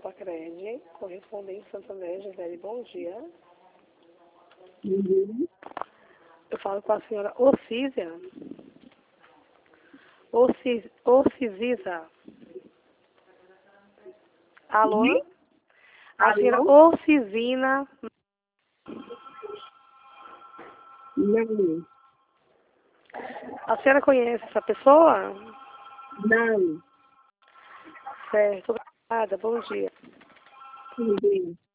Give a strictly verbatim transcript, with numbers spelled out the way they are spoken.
Sacredi, correspondente Santander, Gisele, bom dia. Uhum. Eu falo com a senhora Ocísia. Ocis, Ocisiza. Alô? Uhum. A senhora Alô? Ocisina. Não. A senhora conhece essa pessoa? Não. Certo, obrigada, bom dia. Tudo bem.